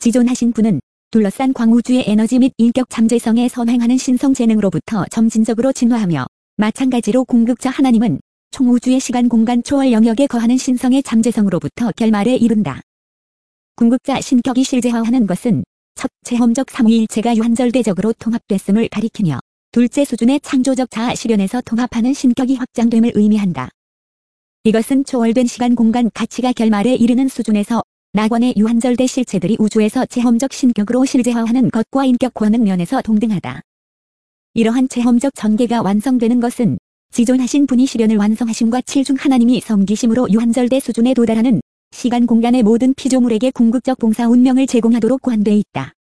지존하신 분은 둘러싼 광우주의 에너지 및 인격 잠재성에 선행하는 신성 재능으로부터 점진적으로 진화하며, 마찬가지로 궁극자 하나님은 총우주의 시간 공간 초월 영역에 거하는 신성의 잠재성으로부터 결말에 이른다. 궁극자 신격이 실제화하는 것은 첫, 체험적 삼위일체가 유한절대적으로 통합됐음을 가리키며, 둘째, 수준의 창조적 자아 실현에서 통합하는 신격이 확장됨을 의미한다. 이것은 초월된 시간 공간 가치가 결말에 이르는 수준에서 낙원의 유한절대 실체들이 우주에서 체험적 신격으로 실제화하는 것과 인격화하는 면에서 동등하다. 이러한 체험적 전개가 완성되는 것은 지존하신 분이 실현을 완성하심과 칠중 하나님이 섬기심으로 유한절대 수준에 도달하는 시간 공간의 모든 피조물에게 궁극적 봉사 운명을 제공하도록 고안돼 있다.